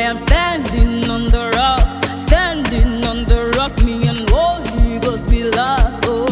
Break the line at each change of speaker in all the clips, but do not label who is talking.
am standing on the rock, standing on the rock. Me and Holy Ghost be love. Oh.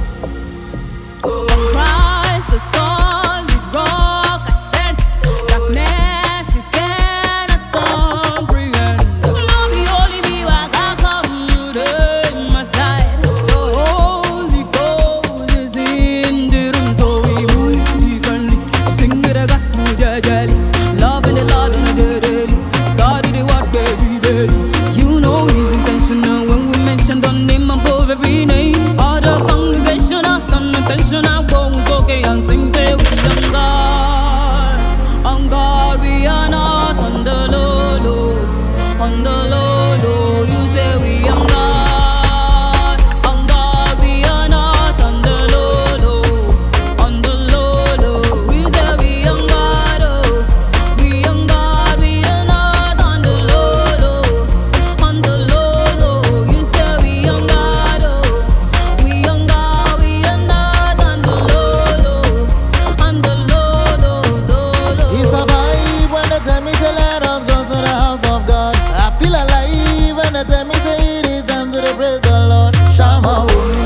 On Christ the solid rock I stand. Darkness you cannot comprehend. No be only me I got come today my side. The Holy Ghost is in the room, so we move differently. Sing the gospel jajali, love in the Lord in the daily. Started the what baby baby. You know He's intentional when we mention the name above every name. All the congregation are stand attention. I go okay and sing say we on God. On God we are not on the low low. On the low low you say we on God. On God we are not on the low low. On the low low we say we on God. Oh. We on God we are not on the low low. On the low low you say we on God. Oh. We on God we are not on the low low. On the low low low.
It's a vibe when they tell me to let us go to the house of God. I feel alive when they tell me say it is time to praise the Lord. Shama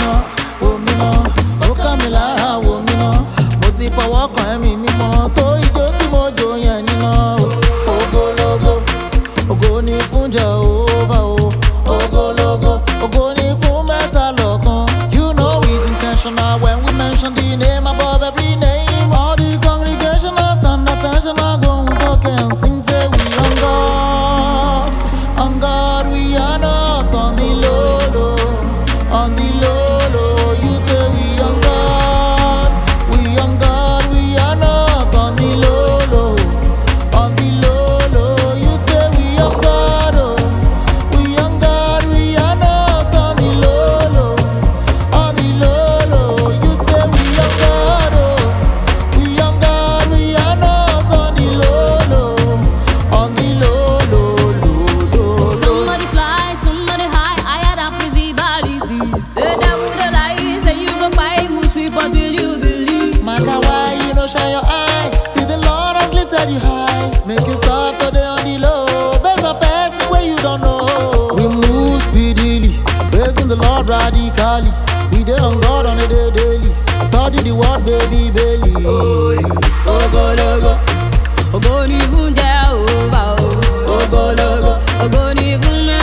wo mi no, ó ká mi lára wo mi no. Mo ti fọwọ́ kan ẹ̀mí mímọ́, so ijó tí mo jó yẹn níná. Ògólógó, ògo ni fún Jehovah o. Ògólógó, ògo ni fún mẹ́ta lọ́kan. You know it's intentional when we mention the name above every name. All the congregation are stand attention, are going okay and sing say we on God. On God we are not on the low low. On the low low you say we on God. We on God we are not on the low low. On the low low you say we on God. Oh. We on God we are not on the low low. On the low low you say we on God. Oh. We on God we are not on the low low. On the low low low low.
Somebody fly, somebody high, higher than principalities. Say that would a lie, say you go fight, who sweep until you believe.
Matter why you don't shine your eye. See the Lord has lifted you high. Make you stop today on the low. There's a person where you don't know. We move speedily, praising the Lord radically. We dey on God on a day daily. Study the word baby belly.
Ogologo, ògo ni fún Jehovah o. Ogologo, ògo ni fún